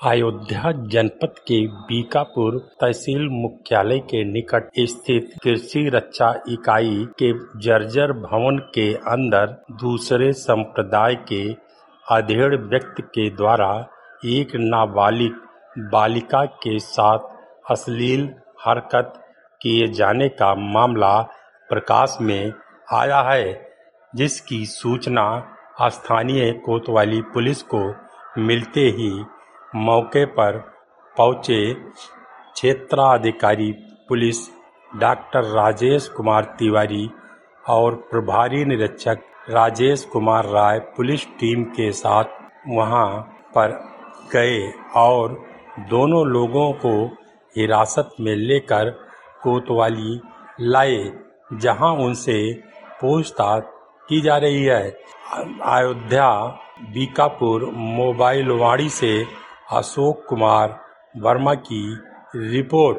अयोध्या जनपद के बीकापुर तहसील मुख्यालय के निकट स्थित कृषि रक्षा इकाई के जर्जर भवन के अंदर दूसरे संप्रदाय के अधेड़ व्यक्ति के द्वारा एक नाबालिग बालिका के साथ अश्लील हरकत किए जाने का मामला प्रकाश में आया है, जिसकी सूचना स्थानीय कोतवाली पुलिस को मिलते ही मौके पर पहुंचे क्षेत्राधिकारी पुलिस डॉक्टर राजेश कुमार तिवारी और प्रभारी निरीक्षक राजेश कुमार राय पुलिस टीम के साथ वहां पर गए और दोनों लोगों को हिरासत में लेकर कोतवाली लाए, जहां उनसे पूछताछ की जा रही है। अयोध्या बीकापुर मोबाइल वाणी से अशोक कुमार वर्मा की रिपोर्ट।